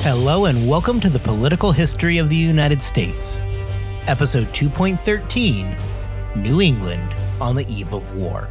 Hello and welcome to the Political History of the United States, Episode 2.13, New England on the Eve of War.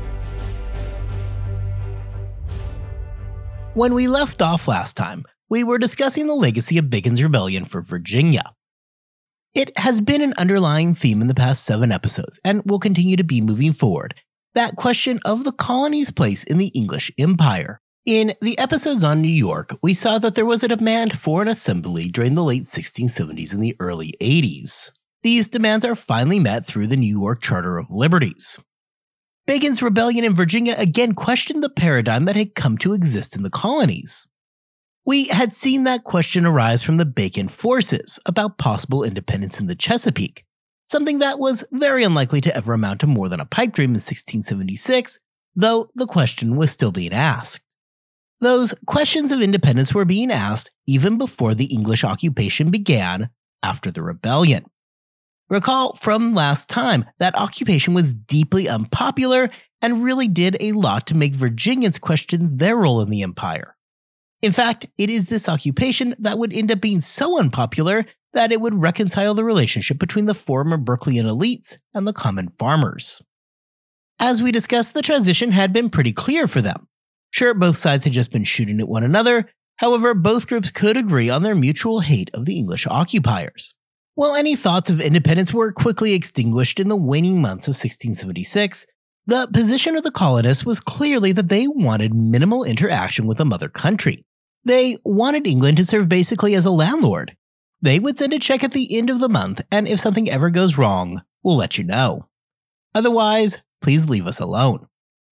When we left off last time, we were discussing the legacy of Bacon's Rebellion for Virginia. It has been an underlying theme in the past 7 episodes, and will continue to be moving forward, that question of the colony's place in the English Empire. In the episodes on New York, we saw that there was a demand for an assembly during the late 1670s and the early 80s. These demands are finally met through the New York Charter of Liberties. Bacon's rebellion in Virginia again questioned the paradigm that had come to exist in the colonies. We had seen that question arise from the Bacon forces about possible independence in the Chesapeake, something that was very unlikely to ever amount to more than a pipe dream in 1676, though the question was still being asked. Those questions of independence were being asked even before the English occupation began after the rebellion. Recall from last time that occupation was deeply unpopular and really did a lot to make Virginians question their role in the empire. In fact, it is this occupation that would end up being so unpopular that it would reconcile the relationship between the former Berkeleyan elites and the common farmers. As we discussed, the transition had been pretty clear for them. Sure, both sides had just been shooting at one another, however, both groups could agree on their mutual hate of the English occupiers. While any thoughts of independence were quickly extinguished in the waning months of 1676, the position of the colonists was clearly that they wanted minimal interaction with the mother country. They wanted England to serve basically as a landlord. They would send a check at the end of the month, and if something ever goes wrong, we'll let you know. Otherwise, please leave us alone.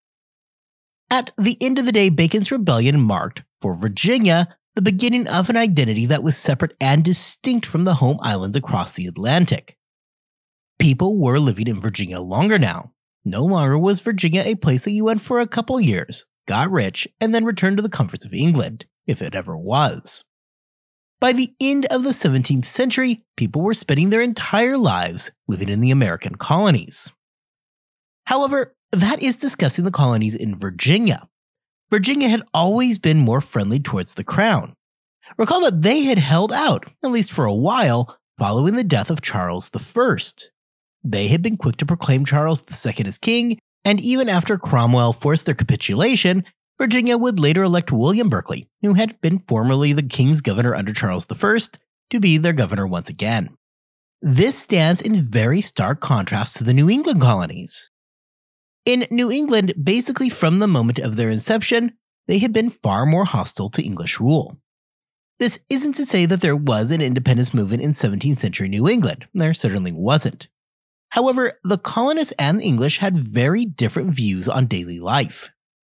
At the end of the day, Bacon's rebellion marked, for Virginia, the beginning of an identity that was separate and distinct from the home islands across the Atlantic. People were living in Virginia longer now. No longer was Virginia a place that you went for a couple years, got rich, and then returned to the comforts of England, if it ever was. By the end of the 17th century, people were spending their entire lives living in the American colonies. However, that is discussing the colonies in Virginia. Virginia had always been more friendly towards the crown. Recall that they had held out, at least for a while, following the death of Charles I. They had been quick to proclaim Charles II as king, and even after Cromwell forced their capitulation, Virginia would later elect William Berkeley, who had been formerly the king's governor under Charles I, to be their governor once again. This stands in very stark contrast to the New England colonies. In New England, basically from the moment of their inception, they had been far more hostile to English rule. This isn't to say that there was an independence movement in 17th century New England. There certainly wasn't. However, the colonists and the English had very different views on daily life.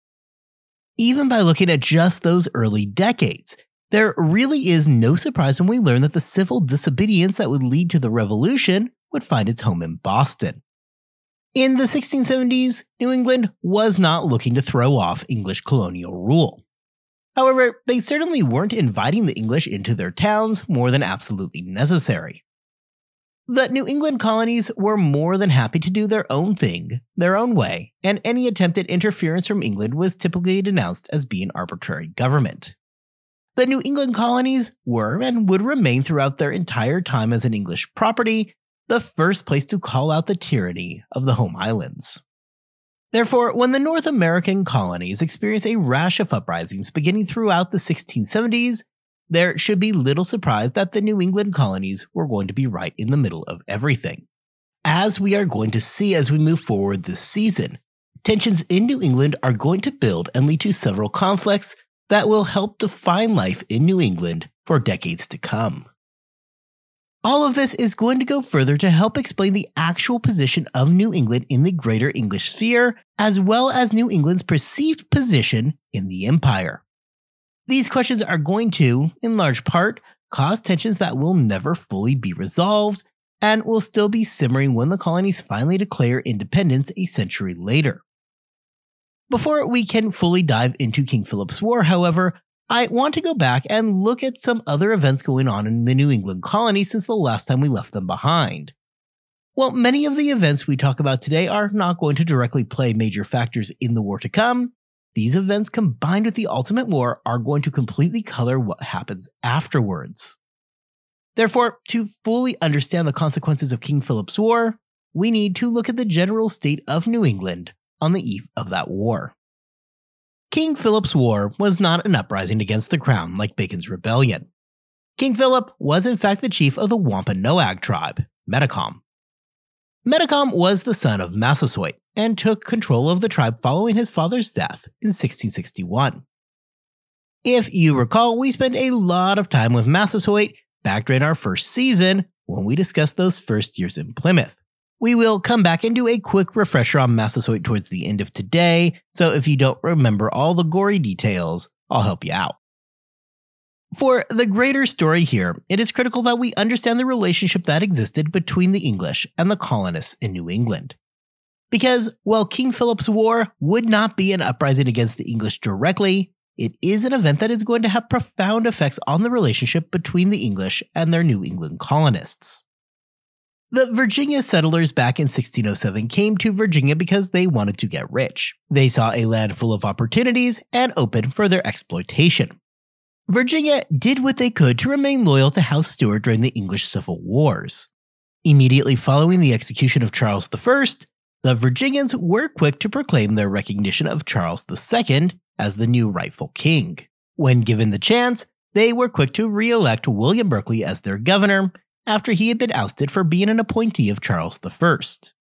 Even by looking at just those early decades, there really is no surprise when we learn that the civil disobedience that would lead to the Revolution would find its home in Boston. In the 1670s, New England was not looking to throw off English colonial rule. However, they certainly weren't inviting the English into their towns more than absolutely necessary. The New England colonies were more than happy to do their own thing, their own way, and any attempt at interference from England was typically denounced as being arbitrary government. The New England colonies were and would remain throughout their entire time as an English property the first place to call out the tyranny of the home islands. Therefore, when the North American colonies experience a rash of uprisings beginning throughout the 1670s, there should be little surprise that the New England colonies were going to be right in the middle of everything. As we are going to see as we move forward this season, tensions in New England are going to build and lead to several conflicts that will help define life in New England for decades to come. All of this is going to go further to help explain the actual position of New England in the greater English sphere, as well as New England's perceived position in the empire. These questions are going to, in large part, cause tensions that will never fully be resolved, and will still be simmering when the colonies finally declare independence a century later. Before we can fully dive into King Philip's War, however, I want to go back and look at some other events going on in the New England colony since the last time we left them behind. While many of the events we talk about today are not going to directly play major factors in the war to come, these events combined with the Ultimate War are going to completely color what happens afterwards. Therefore, to fully understand the consequences of King Philip's War, we need to look at the general state of New England on the eve of that war. King Philip's War was not an uprising against the crown like Bacon's Rebellion. King Philip was in fact the chief of the Wampanoag tribe, Metacom. Metacom was the son of Massasoit and took control of the tribe following his father's death in 1661. If you recall, we spent a lot of time with Massasoit back during our first season when we discussed those first years in Plymouth. We will come back and do a quick refresher on Massasoit towards the end of today, so if you don't remember all the gory details, I'll help you out. For the greater story here, it is critical that we understand the relationship that existed between the English and the colonists in New England. Because while King Philip's War would not be an uprising against the English directly, it is an event that is going to have profound effects on the relationship between the English and their New England colonists. The Virginia settlers back in 1607 came to Virginia because they wanted to get rich. They saw a land full of opportunities and open for their exploitation. Virginia did what they could to remain loyal to House Stuart during the English Civil Wars. Immediately following the execution of Charles I, the Virginians were quick to proclaim their recognition of Charles II as the new rightful king. When given the chance, they were quick to re-elect William Berkeley as their governor after he had been ousted for being an appointee of Charles I.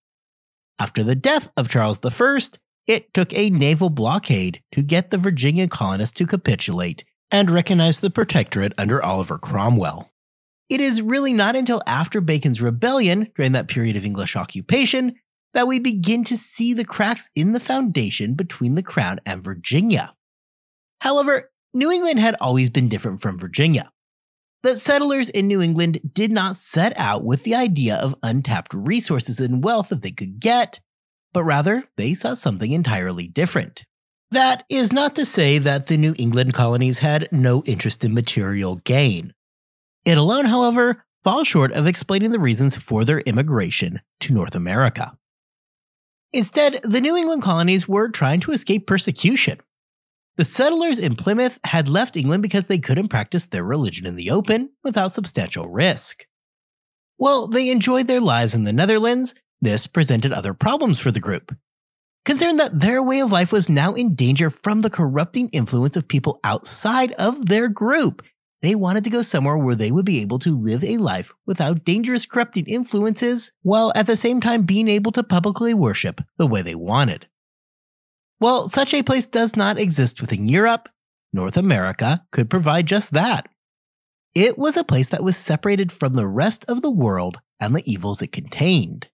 After the death of Charles I, it took a naval blockade to get the Virginia colonists to capitulate and recognize the protectorate under Oliver Cromwell. It is really not until after Bacon's Rebellion, during that period of English occupation, that we begin to see the cracks in the foundation between the Crown and Virginia. However, New England had always been different from Virginia. The settlers in New England did not set out with the idea of untapped resources and wealth that they could get, but rather they saw something entirely different. That is not to say that the New England colonies had no interest in material gain. It alone, however, falls short of explaining the reasons for their immigration to North America. Instead, the New England colonies were trying to escape persecution. The settlers in Plymouth had left England because they couldn't practice their religion in the open without substantial risk. While they enjoyed their lives in the Netherlands, this presented other problems for the group. Concerned that their way of life was now in danger from the corrupting influence of people outside of their group, they wanted to go somewhere where they would be able to live a life without dangerous corrupting influences, while at the same time being able to publicly worship the way they wanted. While such a place does not exist within Europe, North America could provide just that. It was a place that was separated from the rest of the world and the evils it contained.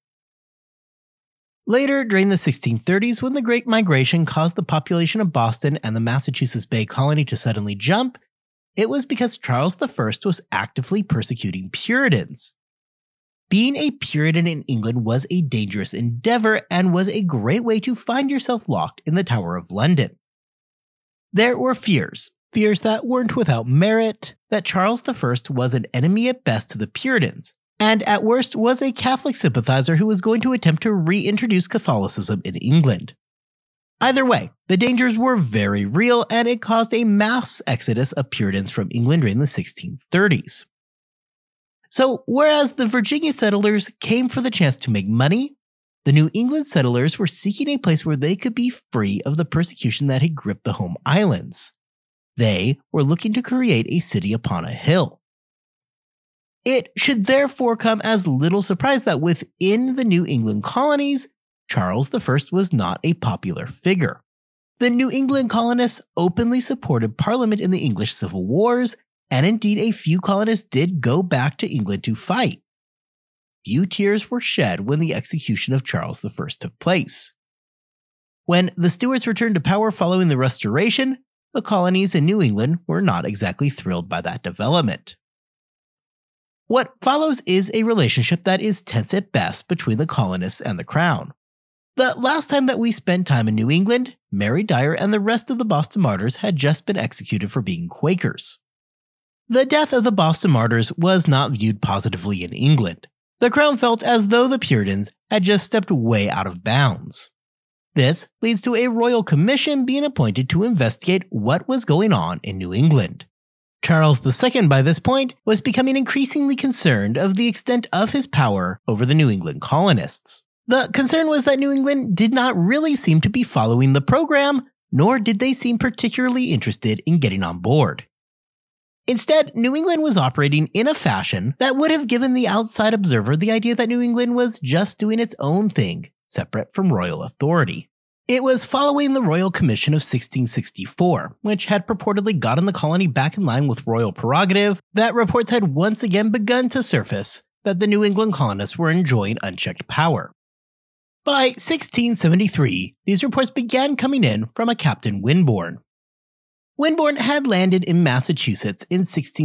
Later, during the 1630s, when the Great Migration caused the population of Boston and the Massachusetts Bay Colony to suddenly jump, it was because Charles I was actively persecuting Puritans. Being a Puritan in England was a dangerous endeavor and was a great way to find yourself locked in the Tower of London. There were fears that weren't without merit, that Charles I was an enemy at best to the Puritans, and at worst was a Catholic sympathizer who was going to attempt to reintroduce Catholicism in England. Either way, the dangers were very real, and it caused a mass exodus of Puritans from England during the 1630s. So, whereas the Virginia settlers came for the chance to make money, the New England settlers were seeking a place where they could be free of the persecution that had gripped the home islands. They were looking to create a city upon a hill. It should therefore come as little surprise that within the New England colonies, Charles I was not a popular figure. The New England colonists openly supported Parliament in the English Civil Wars, and indeed a few colonists did go back to England to fight. Few tears were shed when the execution of Charles I took place. When the Stuarts returned to power following the Restoration, the colonies in New England were not exactly thrilled by that development. What follows is a relationship that is tense at best between the colonists and the Crown. The last time that we spent time in New England, Mary Dyer and the rest of the Boston Martyrs had just been executed for being Quakers. The death of the Boston Martyrs was not viewed positively in England. The Crown felt as though the Puritans had just stepped way out of bounds. This leads to a royal commission being appointed to investigate what was going on in New England. Charles II, by this point, was becoming increasingly concerned of the extent of his power over the New England colonists. The concern was that New England did not really seem to be following the program, nor did they seem particularly interested in getting on board. Instead, New England was operating in a fashion that would have given the outside observer the idea that New England was just doing its own thing, separate from royal authority. It was following the Royal Commission of 1664, which had purportedly gotten the colony back in line with royal prerogative, that reports had once again begun to surface that the New England colonists were enjoying unchecked power. By 1673, these reports began coming in from a Captain Winborne. Winborne had landed in Massachusetts in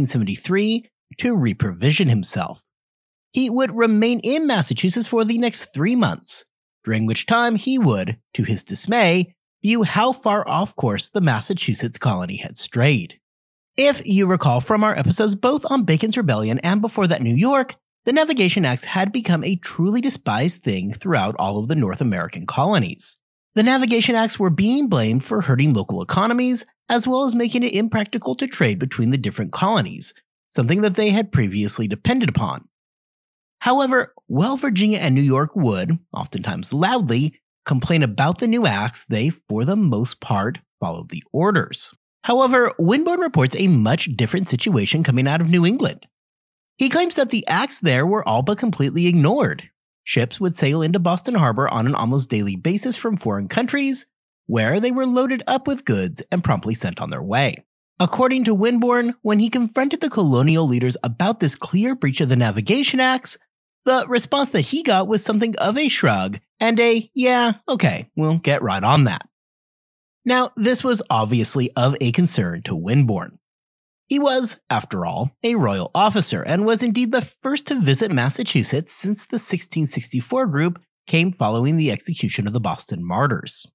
1673 to reprovision himself. He would remain in Massachusetts for the next 3 months, during which time he would, to his dismay, view how far off course the Massachusetts colony had strayed. If you recall from our episodes both on Bacon's Rebellion and before that New York, the Navigation Acts had become a truly despised thing throughout all of the North American colonies. The Navigation Acts were being blamed for hurting local economies, as well as making it impractical to trade between the different colonies, something that they had previously depended upon. However, while Virginia and New York would, oftentimes loudly, complain about the new acts, they, for the most part, followed the orders. However, Winborne reports a much different situation coming out of New England. He claims that the acts there were all but completely ignored. Ships would sail into Boston Harbor on an almost daily basis from foreign countries, where they were loaded up with goods and promptly sent on their way. According to Winborne, when he confronted the colonial leaders about this clear breach of the Navigation Acts, the response that he got was something of a shrug and a, yeah, okay, we'll get right on that. Now, this was obviously of a concern to Winborne. He was, after all, a royal officer and was indeed the first to visit Massachusetts since the 1664 group came following the execution of the Boston martyrs.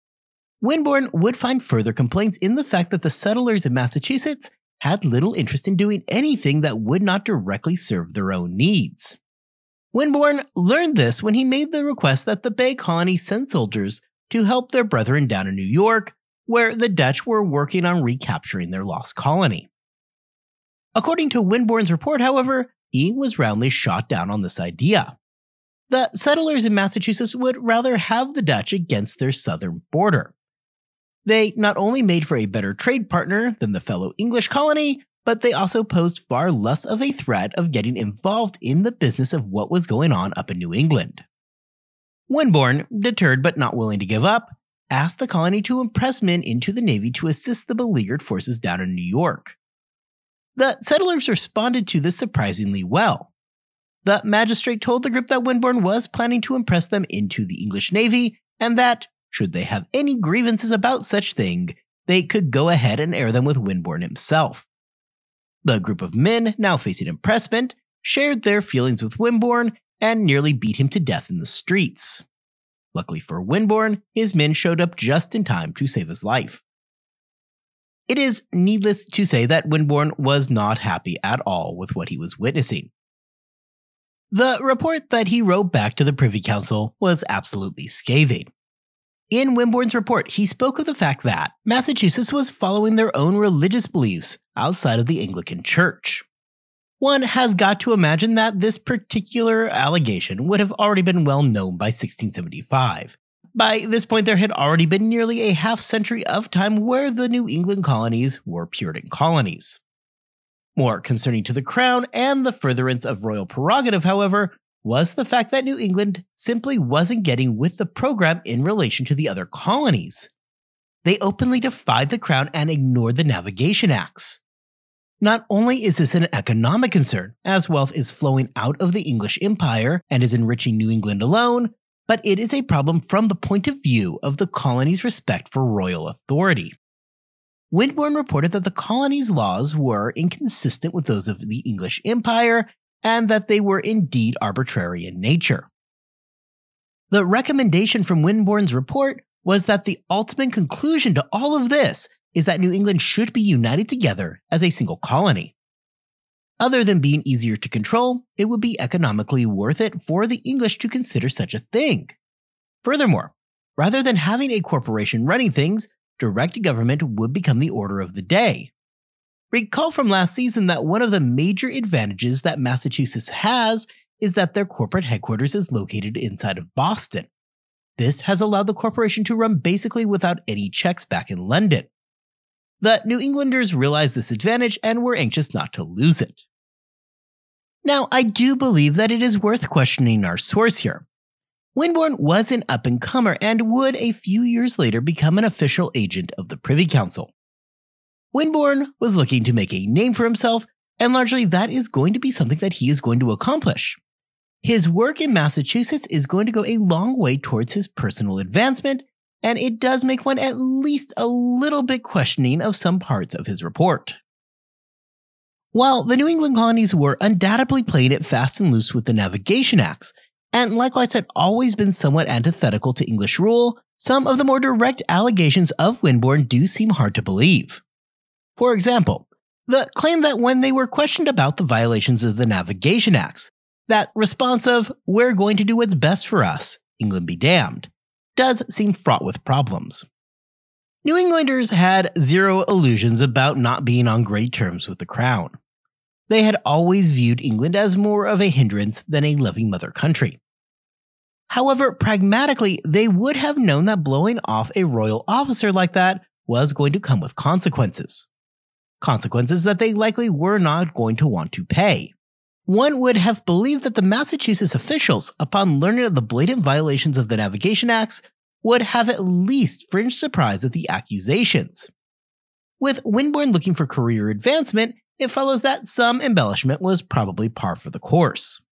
Winborne would find further complaints in the fact that the settlers in Massachusetts had little interest in doing anything that would not directly serve their own needs. Winborne learned this when he made the request that the Bay Colony send soldiers to help their brethren down in New York, where the Dutch were working on recapturing their lost colony. According to Winborne's report, however, he was roundly shot down on this idea. The settlers in Massachusetts would rather have the Dutch against their southern border. They not only made for a better trade partner than the fellow English colony, but they also posed far less of a threat of getting involved in the business of what was going on up in New England. Winborne, deterred but not willing to give up, asked the colony to impress men into the Navy to assist the beleaguered forces down in New York. The settlers responded to this surprisingly well. The magistrate told the group that Winborne was planning to impress them into the English Navy, and that, should they have any grievances about such thing, they could go ahead and air them with Winborne himself. The group of men, now facing impressment, shared their feelings with Winborne and nearly beat him to death in the streets. Luckily for Winborne, his men showed up just in time to save his life. It is needless to say that Winborne was not happy at all with what he was witnessing. The report that he wrote back to the Privy Council was absolutely scathing. In Winborne's report, he spoke of the fact that Massachusetts was following their own religious beliefs outside of the Anglican Church. One has got to imagine that this particular allegation would have already been well known by 1675. By this point, there had already been nearly a half-century of time where the New England colonies were Puritan colonies. More concerning to the crown and the furtherance of royal prerogative, however, was the fact that New England simply wasn't getting with the program in relation to the other colonies. They openly defied the crown and ignored the Navigation Acts. Not only is this an economic concern, as wealth is flowing out of the English Empire and is enriching New England alone, but it is a problem from the point of view of the colony's respect for royal authority. Winborne reported that the colony's laws were inconsistent with those of the English Empire, and that they were indeed arbitrary in nature. The recommendation from Winborne's report was that the ultimate conclusion to all of this is that New England should be united together as a single colony. Other than being easier to control, it would be economically worth it for the English to consider such a thing. Furthermore, Rather than having a corporation running things, direct government would become the order of the day. Recall from last season that one of the major advantages that Massachusetts has is that their corporate headquarters is located inside of Boston. This has allowed the corporation to run basically without any checks back in London. The New Englanders realized this advantage and were anxious not to lose it. Now, I do believe that it is worth questioning our source here. Winborne was an up-and-comer and would a few years later become an official agent of the Privy Council. Winborne was looking to make a name for himself, and largely that is going to be something that he is going to accomplish. His work in Massachusetts is going to go a long way towards his personal advancement, and it does make one at least a little bit questioning of some parts of his report. While the New England colonies were undoubtedly playing it fast and loose with the Navigation Acts, and likewise had always been somewhat antithetical to English rule, some of the more direct allegations of Winborne do seem hard to believe. For example, the claim that when they were questioned about the violations of the Navigation Acts, that response of, "We're going to do what's best for us, England be damned," does seem fraught with problems. New Englanders had zero illusions about not being on great terms with the Crown. They had always viewed England as more of a hindrance than a loving mother country. However, pragmatically, they would have known that blowing off a royal officer like that was going to come with consequences. Consequences that they likely were not going to want to pay. One would have believed that the Massachusetts officials, upon learning of the blatant violations of the Navigation Acts, would have at least fringed surprise at the accusations. With Winborne looking for career advancement, it follows that some embellishment was probably par for the course.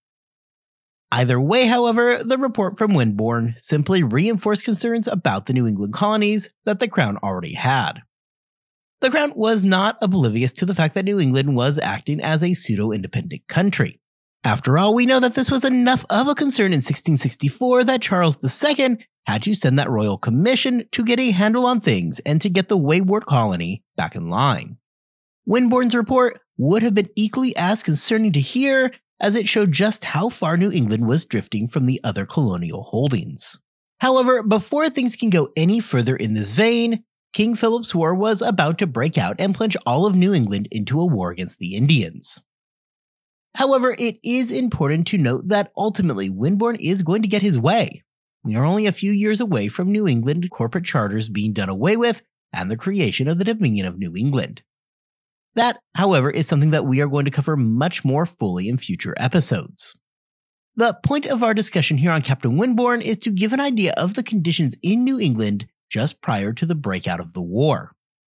Either way, however, the report from Winborne simply reinforced concerns about the New England colonies that the Crown already had. The Crown was not oblivious to the fact that New England was acting as a pseudo-independent country. After all, we know that this was enough of a concern in 1664 that Charles II had to send that royal commission to get a handle on things and to get the wayward colony back in line. Winborne's report would have been equally as concerning to hear, as it showed just how far New England was drifting from the other colonial holdings. However, before things can go any further in this vein, King Philip's War was about to break out and plunge all of New England into a war against the Indians. However, it is important to note that ultimately Winborne is going to get his way. We are only a few years away from New England corporate charters being done away with and the creation of the Dominion of New England. That, however, is something that we are going to cover much more fully in future episodes. The point of our discussion here on Captain Winborne is to give an idea of the conditions in New England just prior to the breakout of the war.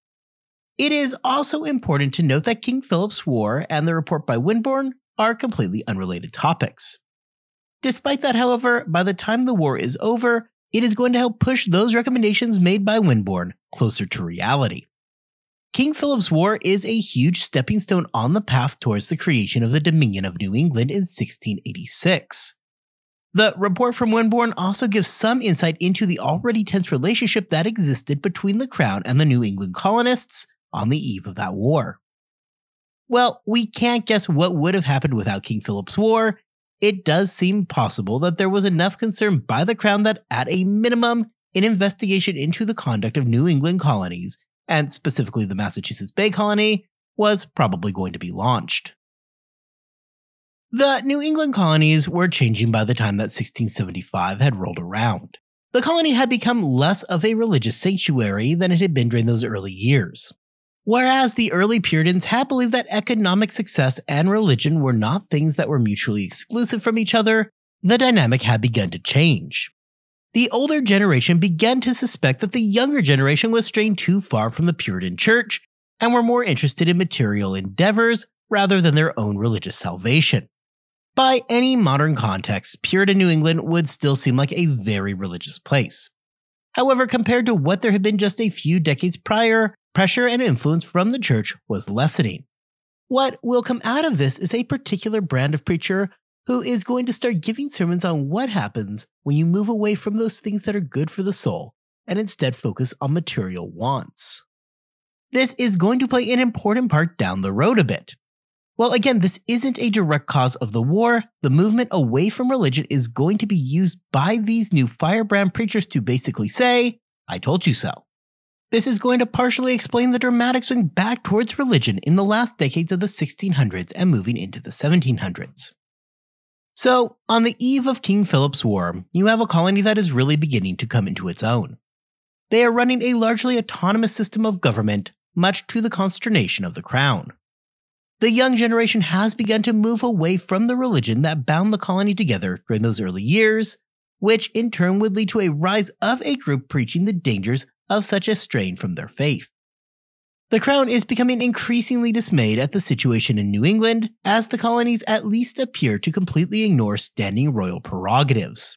It is also important to note that King Philip's War and the report by Winborne are completely unrelated topics. Despite that, however, by the time the war is over, it is going to help push those recommendations made by Winborne closer to reality. King Philip's War is a huge stepping stone on the path towards the creation of the Dominion of New England in 1686. The report from Winborne also gives some insight into the already tense relationship that existed between the Crown and the New England colonists on the eve of that war. Well, we can't guess what would have happened without King Philip's War. It does seem possible that there was enough concern by the Crown that, at a minimum, an investigation into the conduct of New England colonies, and specifically the Massachusetts Bay Colony, was probably going to be launched. The New England colonies were changing by the time that 1675 had rolled around. The colony had become less of a religious sanctuary than it had been during those early years. Whereas the early Puritans had believed that economic success and religion were not things that were mutually exclusive from each other, the dynamic had begun to change. The older generation began to suspect that the younger generation was straying too far from the Puritan church and were more interested in material endeavors rather than their own religious salvation. By any modern context, Puritan New England would still seem like a very religious place. However, compared to what there had been just a few decades prior, pressure and influence from the church was lessening. What will come out of this is a particular brand of preacher who is going to start giving sermons on what happens when you move away from those things that are good for the soul and instead focus on material wants. This is going to play an important part down the road a bit. Well, again, this isn't a direct cause of the war. The movement away from religion is going to be used by these new firebrand preachers to basically say, I told you so. This is going to partially explain the dramatic swing back towards religion in the last decades of the 1600s and moving into the 1700s. So, on the eve of King Philip's War, you have a colony that is really beginning to come into its own. They are running a largely autonomous system of government, much to the consternation of the crown. The young generation has begun to move away from the religion that bound the colony together during those early years, which in turn would lead to a rise of a group preaching the dangers of such a strain from their faith. The crown is becoming increasingly dismayed at the situation in New England, as the colonies at least appear to completely ignore standing royal prerogatives.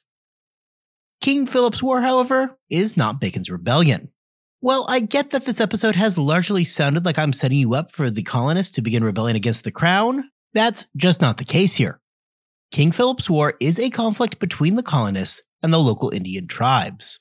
King Philip's War, however, is not Bacon's Rebellion. Well, I get that this episode has largely sounded like I'm setting you up for the colonists to begin rebelling against the crown. That's just not the case here. King Philip's War is a conflict between the colonists and the local Indian tribes.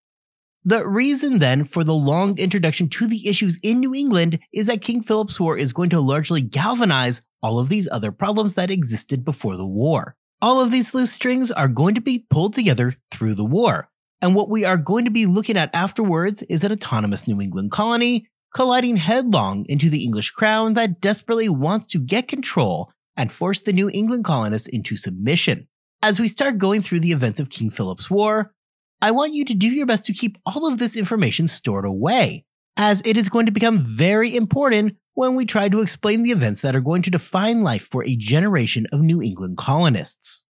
The reason then for the long introduction to the issues in New England is that King Philip's War is going to largely galvanize all of these other problems that existed before the war. All of these loose strings are going to be pulled together through the war, and what we are going to be looking at afterwards is an autonomous New England colony colliding headlong into the English crown that desperately wants to get control and force the New England colonists into submission. As we start going through the events of King Philip's War, I want you to do your best to keep all of this information stored away, as it is going to become very important when we try to explain the events that are going to define life for a generation of New England colonists.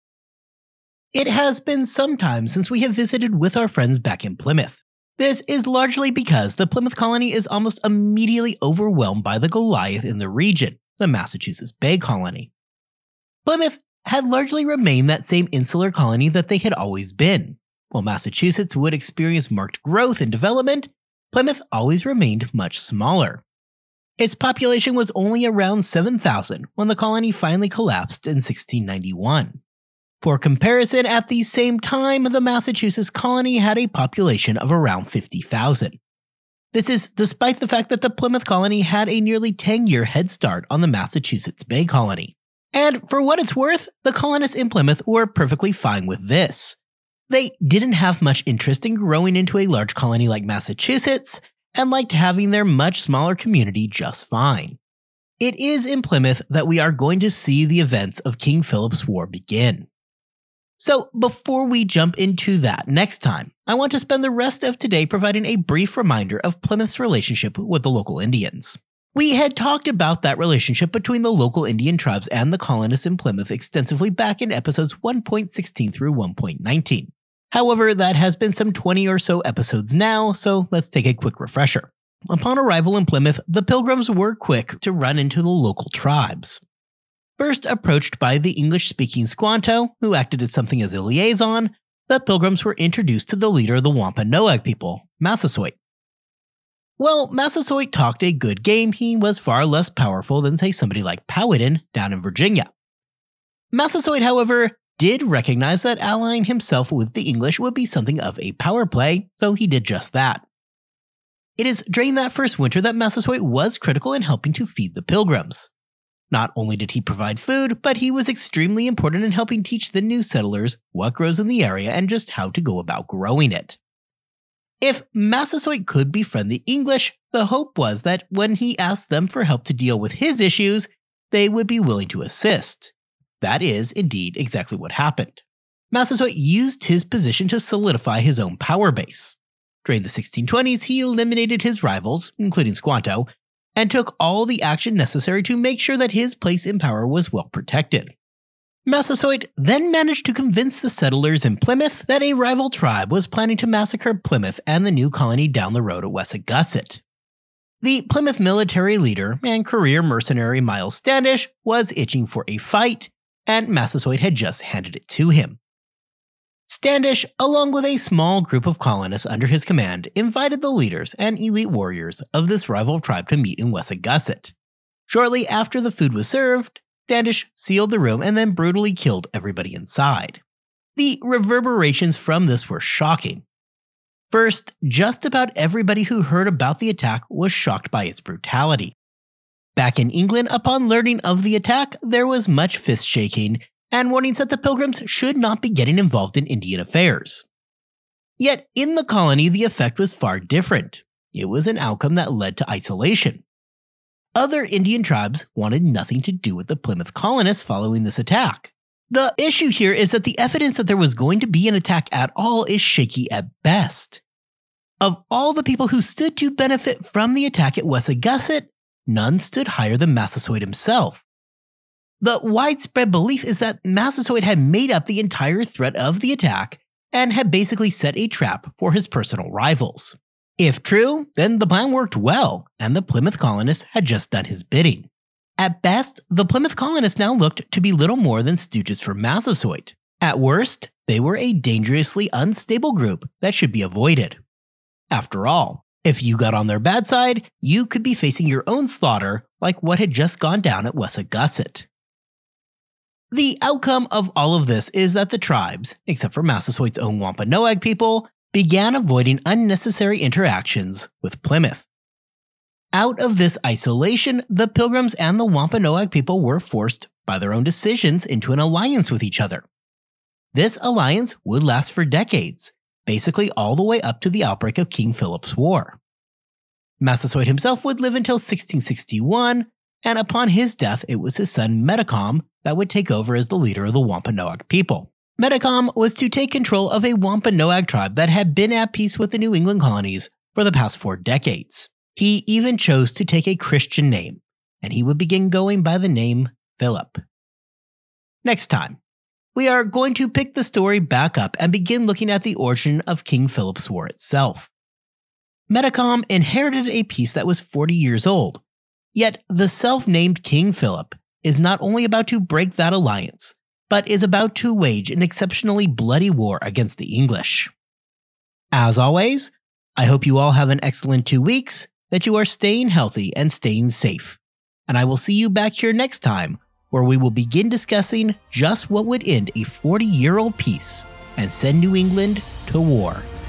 It has been some time since we have visited with our friends back in Plymouth. This is largely because the Plymouth colony is almost immediately overwhelmed by the Goliath in the region, the Massachusetts Bay Colony. Plymouth had largely remained that same insular colony that they had always been. While Massachusetts would experience marked growth and development, Plymouth always remained much smaller. Its population was only around 7,000 when the colony finally collapsed in 1691. For comparison, at the same time, the Massachusetts colony had a population of around 50,000. This is despite the fact that the Plymouth colony had a nearly 10-year head start on the Massachusetts Bay Colony. And for what it's worth, the colonists in Plymouth were perfectly fine with this. They didn't have much interest in growing into a large colony like Massachusetts, and liked having their much smaller community just fine. It is in Plymouth that we are going to see the events of King Philip's War begin. So before we jump into that next time, I want to spend the rest of today providing a brief reminder of Plymouth's relationship with the local Indians. We had talked about that relationship between the local Indian tribes and the colonists in Plymouth extensively back in episodes 1.16 through 1.19. However, that has been some 20 or so episodes now, so let's take a quick refresher. Upon arrival in Plymouth, the Pilgrims were quick to run into the local tribes. First approached by the English-speaking Squanto, who acted as something as a liaison, the Pilgrims were introduced to the leader of the Wampanoag people, Massasoit. Well, Massasoit talked a good game. He was far less powerful than, say, somebody like Powhatan down in Virginia. Massasoit, however, did recognize that allying himself with the English would be something of a power play, so he did just that. It is during that first winter that Massasoit was critical in helping to feed the Pilgrims. Not only did he provide food, but he was extremely important in helping teach the new settlers what grows in the area and just how to go about growing it. If Massasoit could befriend the English, the hope was that when he asked them for help to deal with his issues, they would be willing to assist. That is, indeed, exactly what happened. Massasoit used his position to solidify his own power base. During the 1620s, he eliminated his rivals, including Squanto, and took all the action necessary to make sure that his place in power was well protected. Massasoit then managed to convince the settlers in Plymouth that a rival tribe was planning to massacre Plymouth and the new colony down the road at Wessagusset. The Plymouth military leader and career mercenary Miles Standish was itching for a fight, and Massasoit had just handed it to him. Standish, along with a small group of colonists under his command, invited the leaders and elite warriors of this rival tribe to meet in Wessagusset. Shortly after the food was served, Standish sealed the room and then brutally killed everybody inside. The reverberations from this were shocking. First, just about everybody who heard about the attack was shocked by its brutality. Back in England, upon learning of the attack, there was much fist-shaking and warnings that the Pilgrims should not be getting involved in Indian affairs. Yet in the colony, the effect was far different. It was an outcome that led to isolation. Other Indian tribes wanted nothing to do with the Plymouth colonists following this attack. The issue here is that the evidence that there was going to be an attack at all is shaky at best. Of all the people who stood to benefit from the attack at Wessagusset, none stood higher than Massasoit himself. The widespread belief is that Massasoit had made up the entire threat of the attack and had basically set a trap for his personal rivals. If true, then the plan worked well, and the Plymouth colonist had just done his bidding. At best, the Plymouth colonists now looked to be little more than stooges for Massasoit. At worst, they were a dangerously unstable group that should be avoided. After all, if you got on their bad side, you could be facing your own slaughter like what had just gone down at Wessagusset. The outcome of all of this is that the tribes, except for Massasoit's own Wampanoag people, began avoiding unnecessary interactions with Plymouth. Out of this isolation, the Pilgrims and the Wampanoag people were forced by their own decisions into an alliance with each other. This alliance would last for decades, basically all the way up to the outbreak of King Philip's War. Massasoit himself would live until 1661, and upon his death it was his son Metacom that would take over as the leader of the Wampanoag people. Metacom was to take control of a Wampanoag tribe that had been at peace with the New England colonies for the past 4 decades. He even chose to take a Christian name, and he would begin going by the name Philip. Next time, we are going to pick the story back up and begin looking at the origin of King Philip's War itself. Metacom inherited a peace that was 40 years old, yet the self-named King Philip is not only about to break that alliance, but is about to wage an exceptionally bloody war against the English. As always, I hope you all have an excellent 2 weeks, that you are staying healthy and staying safe, and I will see you back here next time where we will begin discussing just what would end a 40-year-old peace and send New England to war.